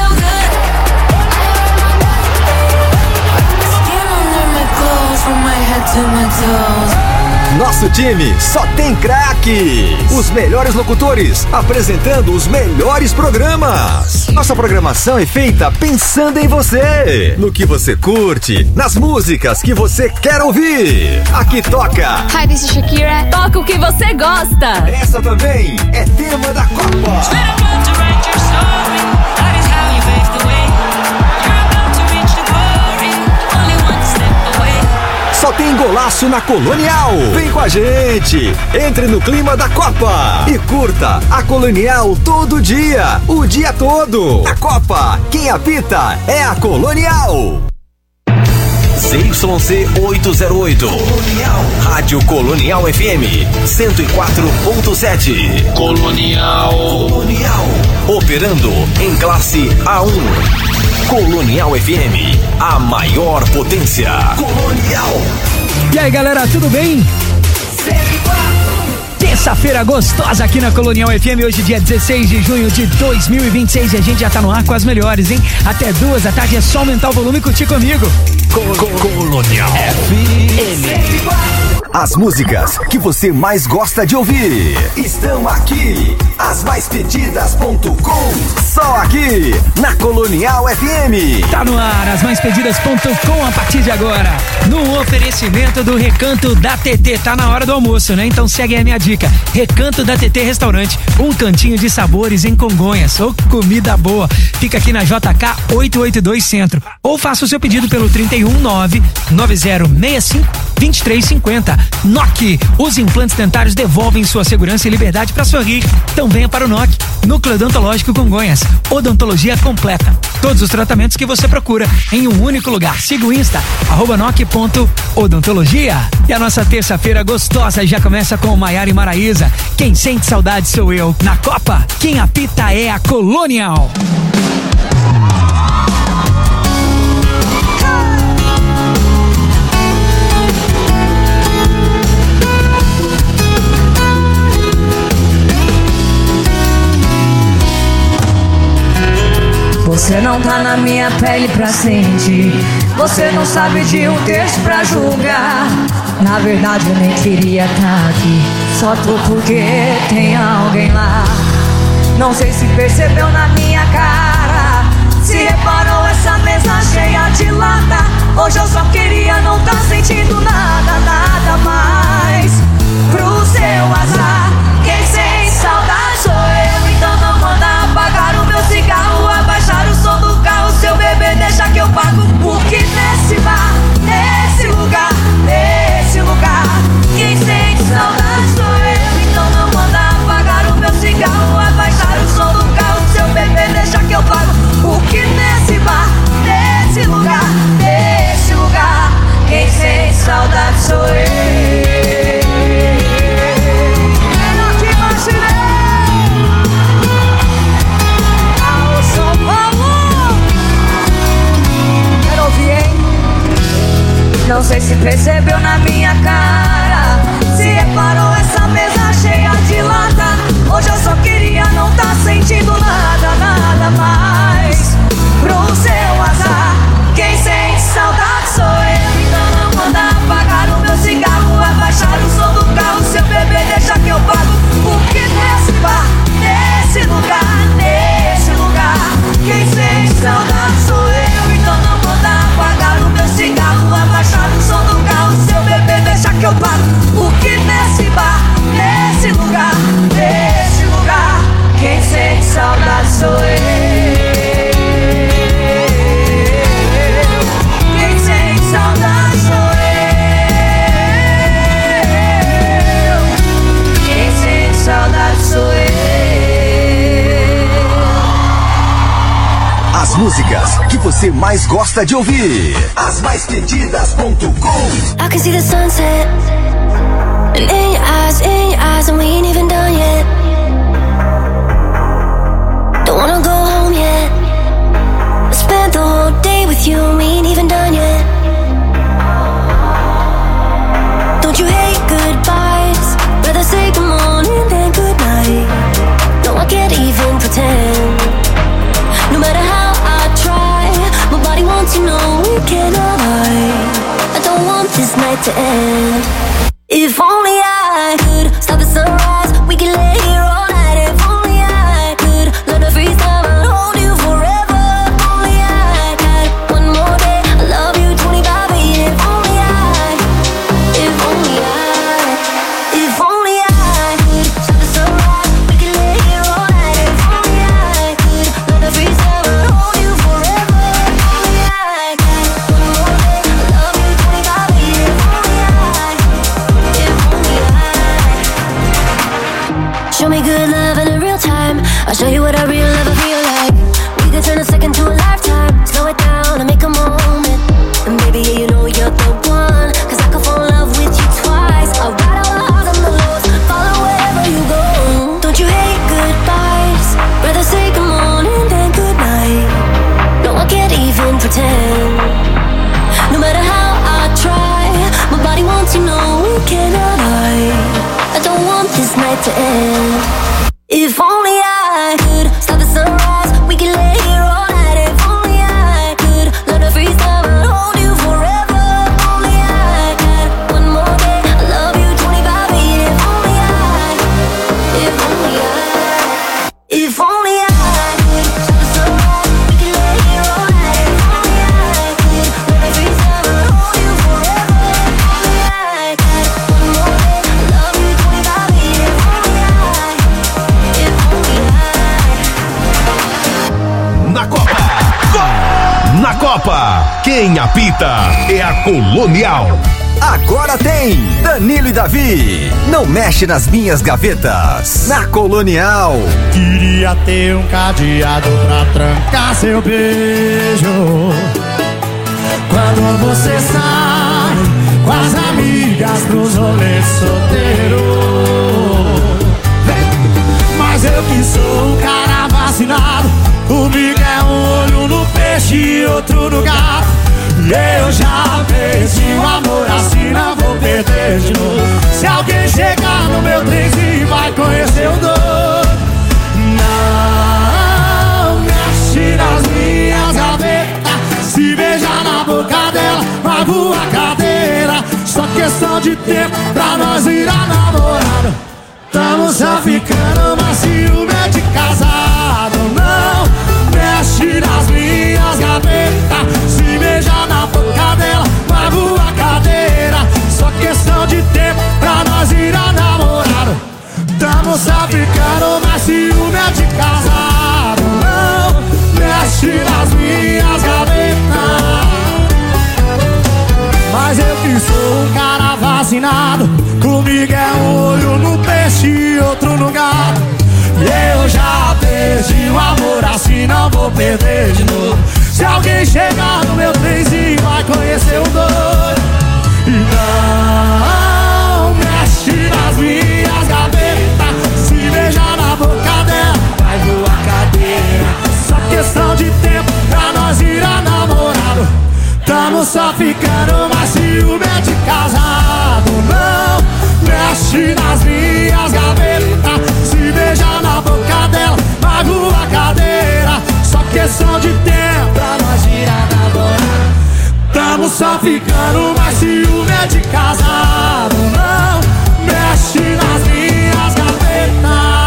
Speaker 19: Skin under my clothes from my head
Speaker 26: head to my toes.
Speaker 6: Nosso time só tem craques. Os melhores locutores apresentando os melhores programas. Nossa programação é feita pensando em você, no que você curte, nas músicas que você quer ouvir. Aqui toca
Speaker 12: Hi, this is Shakira. Toca o que você gosta.
Speaker 6: Essa também é tema da Copa. Só tem golaço na Colonial. Vem com a gente. Entre no clima da Copa e curta a Colonial todo dia, o dia todo. A Copa, quem apita é a Colonial. Z Y C oitocentos e oito. Colonial. Rádio Colonial F M cento e quatro ponto sete. Colonial. Colonial. Operando em classe A um. Colonial F M, a maior potência. Colonial.
Speaker 7: E aí, galera, tudo bem? Terça-feira gostosa aqui na Colonial F M, hoje dia dezesseis de junho de dois mil e vinte e seis, e a gente já tá no ar com as melhores, hein? Até duas da tarde é só aumentar o volume e curtir comigo.
Speaker 6: Colonial F M. As músicas que você mais gosta de ouvir estão aqui. As mais pedidas ponto com. Só aqui na Colonial F M.
Speaker 7: Tá no ar, as mais pedidas ponto com a partir de agora. No oferecimento do Recanto da T T. Tá na hora do almoço, né? Então segue a minha dica. Recanto da T T Restaurante. Um cantinho de sabores em Congonhas. Ô, comida boa. Fica aqui na J K oitocentos e oitenta e dois Centro. Ou faça o seu pedido pelo trinta e um nove nove zero seis cinco vinte e três cinquenta. N O C, os implantes dentários devolvem sua segurança e liberdade para sorrir. Então venha para o N O C, Núcleo Odontológico Congonhas. Odontologia completa. Todos os tratamentos que você procura em um único lugar. Siga o Insta, arroba noc ponto odontologia. E a nossa terça-feira gostosa já começa com Maiara e Maraísa. Quem sente saudade sou eu. Na Copa, quem apita é a Colonial.
Speaker 13: Você não tá na minha pele pra sentir. Você não sabe de um terço pra julgar. Na verdade eu nem queria tá aqui. Só tô porque tem alguém lá. Não sei se percebeu na minha cara. Se reparou essa mesa cheia de lata. Hoje eu só queria não tá sentindo nada, nada mais. Pro seu azar, quem sente saudade sou eu. Então não manda apagar o meu cigarro, abaixar o som do carro, seu bebê deixa que eu pago. Porque nesse bar, nesse lugar, nesse lugar, quem sente saudade sou eu. Então não manda apagar o meu cigarro, abaixar o som do carro, seu bebê deixa que eu pago. Porque nesse bar, nesse lugar, nesse lugar, quem sente saudade sou eu. Não sei se percebeu na minha cara. Se reparou essa mesa cheia de lata. Hoje eu só queria não tá sentindo nada, nada mais. Pro seu azar, quem sente saudade sou eu. Então não manda apagar o meu cigarro, abaixar o som do carro, seu bebê deixa que eu pago. Porque nesse bar, nesse lugar, nesse lugar, quem sente saudade sou eu. Então não manda apagar o meu cigarro, abaixar o som do carro, seu bebê deixa que eu pago. Porque nesse bar, nesse lugar, nesse lugar, quem sente saudade sou eu. Quem sente saudade sou eu. Quem sente saudade sou eu.
Speaker 6: As músicas que você mais gosta de ouvir. As mais pedidas ponto com.
Speaker 26: I can see the sunset. And in your eyes, in your eyes, and we ain't even done yet. Don't wanna go home yet. I spent the whole day with you, and we ain't even done yet. Don't you hate goodbyes? Rather say good morning than good night. No, I can't even pretend. No matter how I try, my body wants to know we cannot hide. I don't want this night to to end. If only I could stop the sunrise, we could lay here all night. If only I could learn to freeze time and hold you forever. If only I had one more day, I love you twenty-five eight. If only I, if only I, if only I could stop the sunrise, we could lay here all night. If only I could learn to freeze time and hold you forever. If only I had one more day, I love you twenty-five eight. If only I, if only I. Show me good love in a real time. I'll show you what a real lover feel like. We could turn a second to a lifetime. Slow it down and make a moment. And baby, yeah, you know you're the one. Cause I could fall in love with you twice. I'll ride all the highs and the lows, follow wherever you go. Don't you hate goodbyes? Rather say good morning than good night. No, I can't even pretend. No matter how I try, my body wants you, know it cannot hide. I don't want this night to end. If only I could stop the sunrise, we could lay here all night. If only I could learn to freeze time and hold you forever. If only I had one more day, I love you twenty-five eight. If only I, if only I, if only I could stop the sunrise, we could lay here all night. If only I could learn to freeze time and hold you forever. If only I had one more day, I love you twenty-five eight. If only I, if only I.
Speaker 9: Na Copa. Na Copa, quem apita é a Colonial.
Speaker 6: Agora tem Danilo e Davi. Não mexe nas minhas gavetas. Na Colonial.
Speaker 1: Queria ter um cadeado pra trancar seu beijo. Quando você sai com as amigas pros rolês solteiro. Mas eu que sou um cara vacinado, comigo é um olho no peixe e outro no gato. E eu já perdi o amor, assim não vou perder de novo. Se alguém chegar no meu trenzinho vai conhecer o doido. Não mexe nas minhas gavetas, se beijar na boca dela vai voar cadeira. Só questão de tempo pra nós virar namorado. Tamo só ficando, mas ciúme é de casado. Não mexe nas minhas gavetas, se beijar na boca dela vai voar cadeira. Só questão de tempo pra nós virar namorado. Tamo só ficando, mas ciúme é de casado. Não mexe nas minhas gavetas. Mas eu que sou um cara vacinado, comigo é um olho no peixe e outro no gato. E eu já perdi o amor, assim não vou perder de novo. Se alguém chegar no meu trenzinho vai conhecer o doido. E não mexe nas minhas gavetas, se beijar na boca dela vai voar cadeira. Só questão de tempo pra nós virar namorado. Tamo só ficando, mas ciúme é de casado. Não mexe nas minhas gavetas, se beijar na boca dela vai voar cadeira. Só questão de tempo pra nós virar namorado. Tamo só ficando, mas ciúme é de casado. Não mexe nas minhas gavetas.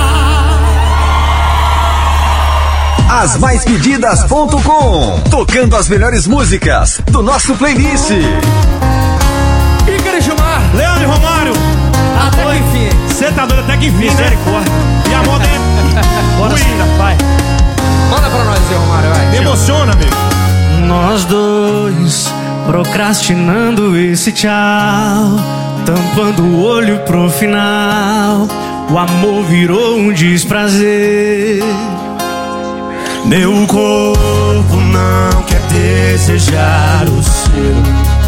Speaker 6: As mais pedidas ponto com, tocando as melhores músicas do nosso playlist.
Speaker 11: Ícaro Gilmar, Leandro e Romário. Até que enfim. Você tá doido até que enfim, misericórdia. E a moda é... Bora sim, vai.
Speaker 14: Manda pra nós, Zé Romário, vai.
Speaker 11: Me emociona, amigo.
Speaker 1: Nós dois procrastinando esse tchau, tampando o olho pro final. O amor virou um desprazer. Meu corpo não quer desejar o seu.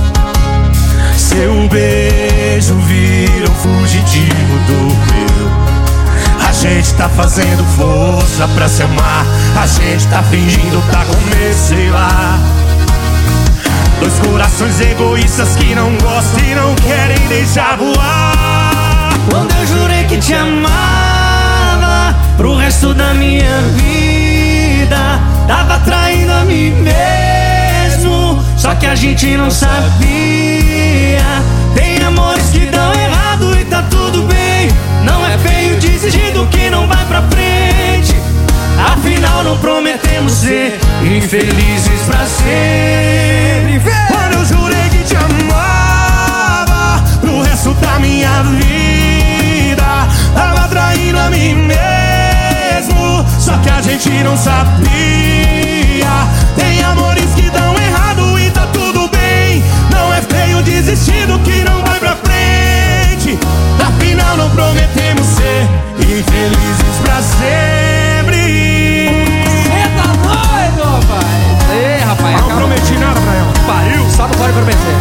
Speaker 1: Seu beijo vira um fugitivo do meu. A gente tá fazendo força pra se amar. A gente tá fingindo tá com medo, sei lá. Dois corações egoístas que não gostam e não querem deixar voar. Quando eu jurei que te amava pro resto da minha vida, tava traindo a mim mesmo. só que a gente não sabia. Tem amores que dão errado e tá tudo bem. Não é feio desistir do que não vai pra frente. Afinal não prometemos ser infelizes pra sempre. Quando eu jurei que te amava pro resto da minha vida, tava traindo a mim mesmo, só que a gente não sabia. Tem amores que dão errado e tá tudo bem. Não é feio desistir do que não vai pra frente. Afinal não prometemos ser infelizes pra sempre.
Speaker 14: Cê tá doido, rapaz? Ei, rapaz,
Speaker 1: não prometi nada pra ela.
Speaker 14: Pariu, só não pode prometer.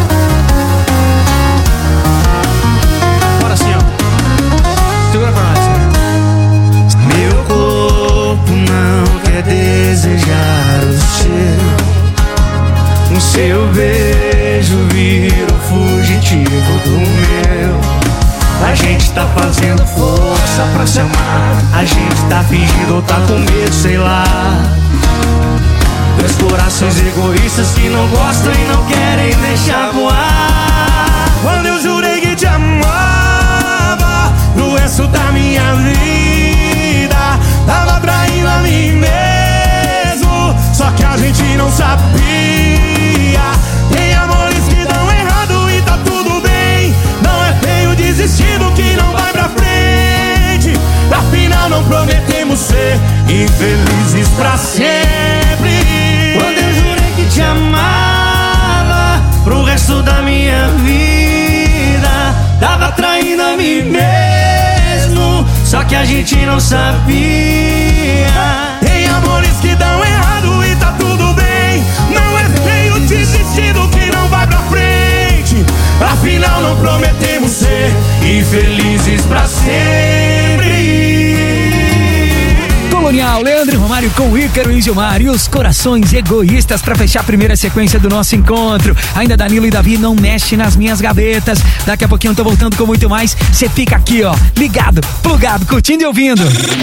Speaker 1: Bora assim, ó. Segura pra nós. Meu corpo não quer desejar o seu. O seu beijo vira o fugitivo do meu. A gente tá fazendo força pra se amar. A gente tá fingindo ou tá com medo, sei lá. Dois corações egoístas que não gostam e não querem deixar voar. Quando eu jurei que te amava pro resto da minha vida, tava traindo a mim mesmo, só que a gente não sabia. Tem amores que dão errado e tá tudo bem. Não é feio desistir do que não vai pra frente. Afinal não prometemos ser infelizes pra sempre. Quando eu jurei que te amava pro resto da minha vida, tava traindo a mim mesmo, só que a gente não sabia. Tem amores que dão errado e tá tudo bem. Não é feio desistir do que não vai pra frente. Afinal não prometemos ser infelizes pra sempre.
Speaker 7: Colonial, Leandro e Romário com Ícaro e Gilmar e os corações egoístas pra fechar a primeira sequência do nosso encontro. Ainda Danilo e Davi, não mexe nas minhas gavetas. Daqui a pouquinho eu tô voltando com muito mais. Você fica aqui, ó, ligado, plugado, curtindo e ouvindo.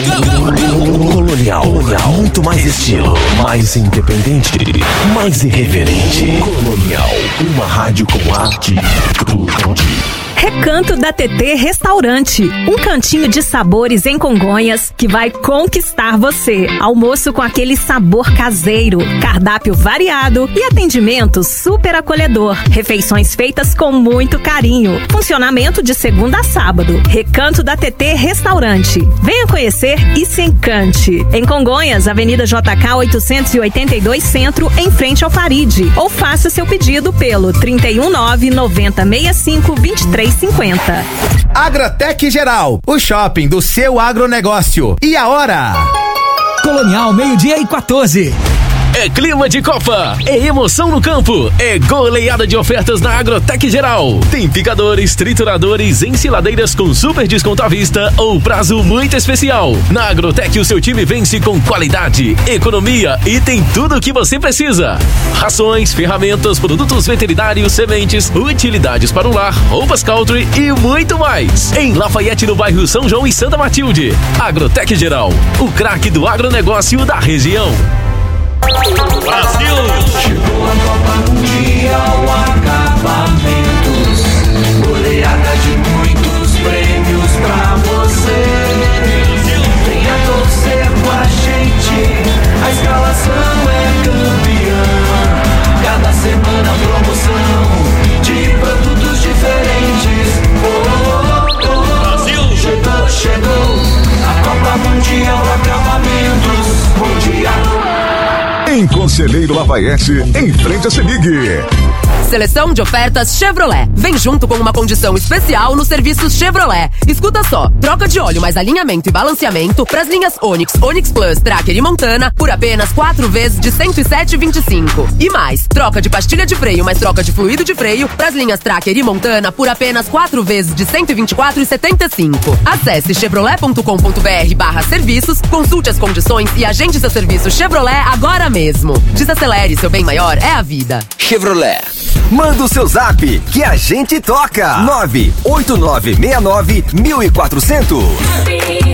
Speaker 8: Colonial, Colonial, muito mais estilo, mais independente, mais irreverente. Colonial, uma rádio com arte e tudo de...
Speaker 4: Recanto da T T Restaurante, um cantinho de sabores em Congonhas que vai conquistar você. Almoço com aquele sabor caseiro, cardápio variado e atendimento super acolhedor. Refeições feitas com muito carinho. Funcionamento de segunda a sábado. Recanto da T T Restaurante. Venha conhecer e se encante. Em Congonhas, Avenida J K oitocentos e oitenta e dois Centro, em frente ao Faride. Ou faça seu pedido pelo trinta e um nove, noventa, sessenta e cinco, vinte e três cinquenta.
Speaker 21: Agrotec Geral, o shopping do seu agronegócio. E a hora?
Speaker 7: Colonial, meio-dia e quatorze.
Speaker 9: É clima de Copa, é emoção no campo, é goleada de ofertas na Agrotec Geral. Tem picadores, trituradores, ensiladeiras com super desconto à vista ou prazo muito especial. Na Agrotec o seu time vence com qualidade, economia e tem tudo o que você precisa. Rações, ferramentas, produtos veterinários, sementes, utilidades para o lar, roupas country e muito mais. Em Lafayette, no bairro São João e Santa Matilde. Agrotec Geral, o craque do agronegócio da região.
Speaker 1: Brasil! Chegou a Copa Mundial Acabamentos. Goleada de muitos prêmios pra você. Venha torcer com a gente. A escalação é campeã. Cada semana promoção de produtos diferentes. Oh, oh, oh. Brasil! Chegou, chegou a Copa Mundial Acabamentos. Mundial.
Speaker 10: Em Conselheiro Lafayette, em frente a Semig.
Speaker 15: Seleção de ofertas Chevrolet. Vem junto com uma condição especial nos serviços Chevrolet. Escuta só, troca de óleo mais alinhamento e balanceamento para as linhas Onix, Onix Plus, Tracker e Montana por apenas quatro vezes de cento e sete reais e vinte e cinco centavos. E mais, troca de pastilha de freio mais troca de fluido de freio para as linhas Tracker e Montana por apenas quatro vezes de cento e vinte e quatro reais e setenta e cinco centavos. Acesse chevrolet ponto com ponto br barra serviços, consulte as condições e agende seu serviço Chevrolet agora mesmo. Desacelere, seu bem maior é a vida.
Speaker 6: Chevrolet. Manda o seu zap que a gente toca. nove oito nove seis nove um quatro zero zero.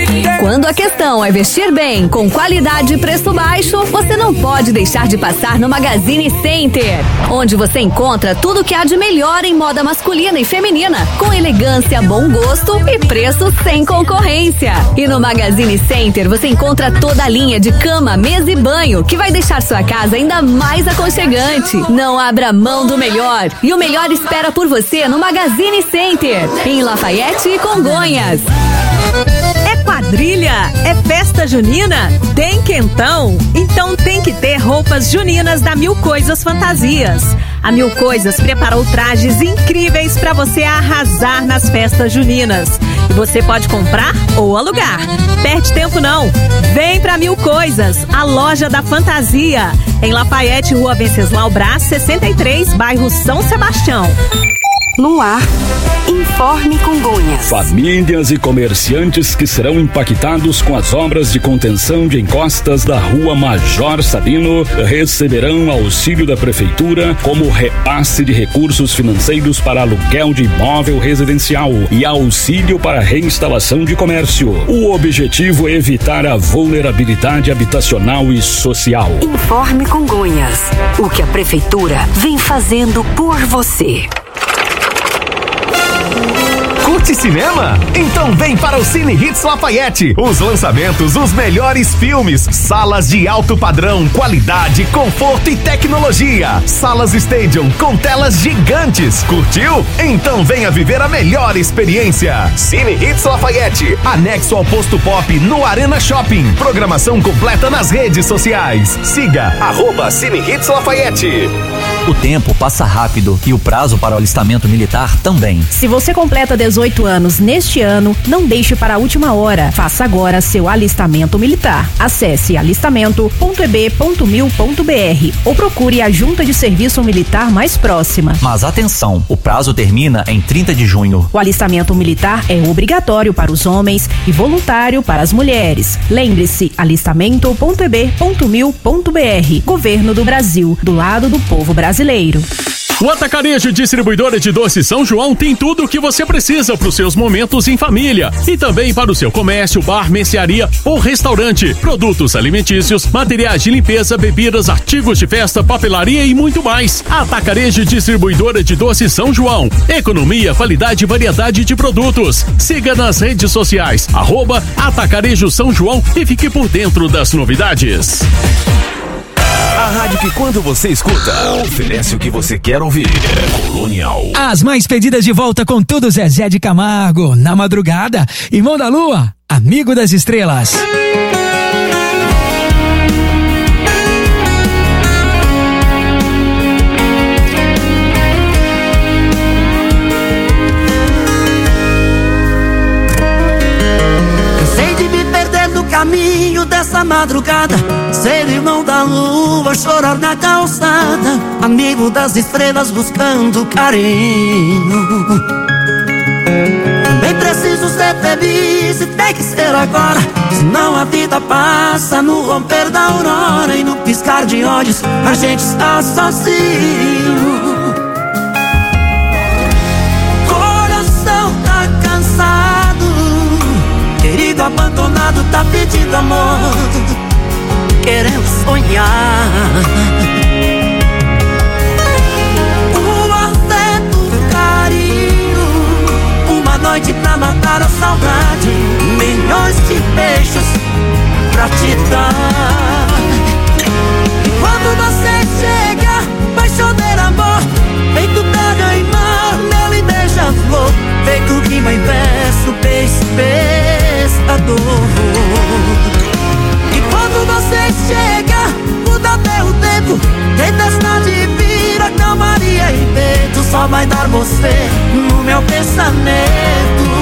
Speaker 4: Quando a questão é vestir bem, com qualidade e preço baixo, você não pode deixar de passar no Magazine Center, onde você encontra tudo que há de melhor em moda masculina e feminina, com elegância, bom gosto e preço sem concorrência. E no Magazine Center você encontra toda a linha de cama, mesa e banho, que vai deixar sua casa ainda mais aconchegante. Não abra mão do melhor, e o melhor espera por você no Magazine Center, em Lafayette e Congonhas.
Speaker 3: É quadrilha? É festa junina? Tem quentão? Então tem que ter roupas juninas da Mil Coisas Fantasias. A Mil Coisas preparou trajes incríveis para você arrasar nas festas juninas. E você pode comprar ou alugar. Perde tempo não. Vem pra Mil Coisas, a loja da fantasia. Em Lafayette, Rua Venceslau Brás, sessenta e três, bairro São Sebastião.
Speaker 16: No ar, Informe Congonhas.
Speaker 17: Famílias e comerciantes que serão impactados com as obras de contenção de encostas da Rua Major Sabino receberão auxílio da Prefeitura como repasse de recursos financeiros para aluguel de imóvel residencial e auxílio para reinstalação de comércio. O objetivo é evitar a vulnerabilidade habitacional e social.
Speaker 16: Informe Congonhas. O que a Prefeitura vem fazendo por você.
Speaker 9: Curte cinema? Então vem para o Cine Hits Lafayette. Os lançamentos, os melhores filmes, salas de alto padrão, qualidade, conforto e tecnologia. Salas Stadium com telas gigantes. Curtiu? Então venha viver a melhor experiência. Cine Hits Lafayette, anexo ao Posto Pop no Arena Shopping. Programação completa nas redes sociais. Siga arroba Cine Hits Lafayette.
Speaker 22: O tempo passa rápido e o prazo para o alistamento militar também.
Speaker 23: Se você completa dezoito anos neste ano, não deixe para a última hora. Faça agora seu alistamento militar. Acesse alistamento ponto e b ponto mil ponto b r ou procure a junta de serviço militar mais próxima.
Speaker 22: Mas atenção, o prazo termina em trinta de junho.
Speaker 23: O alistamento militar é obrigatório para os homens e voluntário para as mulheres. Lembre-se, alistamento ponto e b ponto mil ponto b r. Governo do Brasil, do lado do povo brasileiro. Brasileiro.
Speaker 2: O Atacarejo Distribuidora de Doces São João tem tudo o que você precisa para os seus momentos em família e também para o seu comércio, bar, mercearia ou restaurante. Produtos alimentícios, materiais de limpeza, bebidas, artigos de festa, papelaria e muito mais. Atacarejo Distribuidora de Doces São João. Economia, qualidade e variedade de produtos. Siga nas redes sociais, arroba Atacarejo São João e fique por dentro das novidades.
Speaker 8: A rádio que quando você escuta, oferece o que você quer ouvir. Colonial.
Speaker 7: As mais pedidas de volta com tudo Zezé de Camargo. Na madrugada, Irmão da Lua, Amigo das Estrelas.
Speaker 1: Cansei de me perder no caminho dessa madrugada, ser irmão da lua, chorar na calçada, amigo das estrelas buscando carinho. Também preciso ser feliz e tem que ser agora, senão a vida passa no romper da aurora e no piscar de olhos a gente está sozinho. Coração tá cansado, querido abandonado tá pedindo amor, querendo sonhar. O afeto, o carinho, uma noite pra matar a saudade, milhões de beijos pra te dar. E quando você chega, vai chover amor, feito terra e mar, mel e beija-flor, feito rima em verso, peixe pescador. Quando você chega, muda até o tempo, tempestade vira calmaria e vento, só vai dar você no meu pensamento.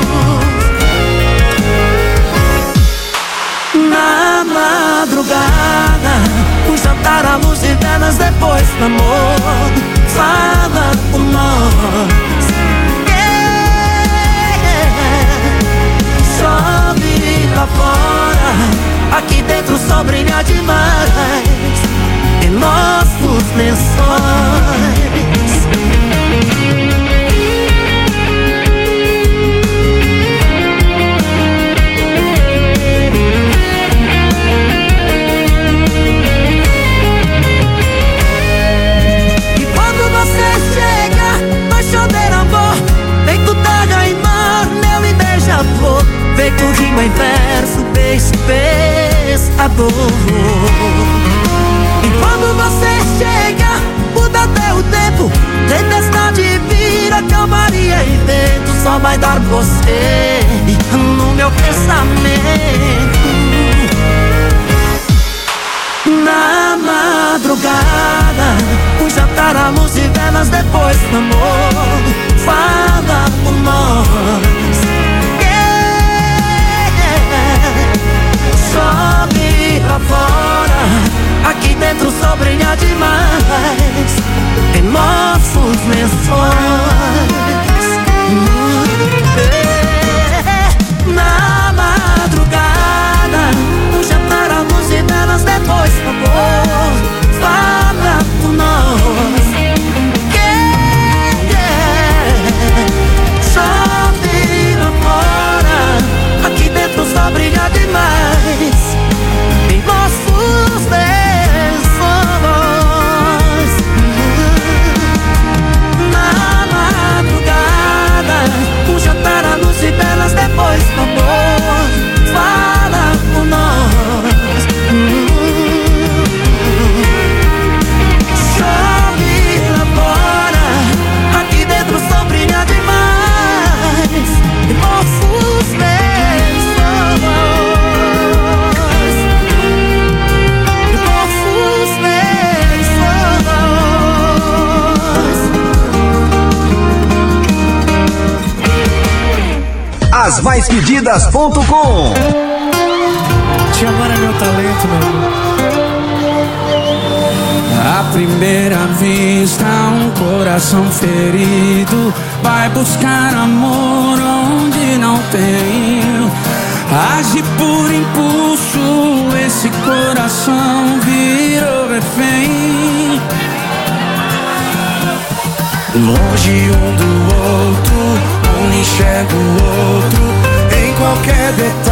Speaker 1: Na madrugada, um jantar à luz de velas depois do amor, fala por nós. Yeah. Chove lá fora, aqui dentro o sol brilha demais em nossos lençóis. dor. E quando você chega, muda até o tempo. Tempestade vira calmaria e vento. Só vai dar você no meu pensamento. Na madrugada, um jantar, a luz e velas, depois do amor. Fala por nós, yeah. Sobe pra fora, aqui dentro só brilha demais em nossos lençóis. Yeah. Na madrugada, um jantar, a luz e velas, depois do amor. Fala por nós, yeah, yeah. Chove lá fora, aqui dentro só brilha demais em nossos lençóis. Na madrugada, um jantar, a luz e velas, depois do amor. Fala por nós. Chove lá fora, aqui dentro só brilha demais em nossos lençóis. Em nossos lençóis.
Speaker 6: As mais pedidas ponto com.
Speaker 1: Te amar é meu talento, meu amor.
Speaker 5: À primeira vista, um coração ferido vai buscar amor onde não tem. Age por impulso, esse coração virou refém. Longe um do outro, um enxerga o outro em qualquer detalhe.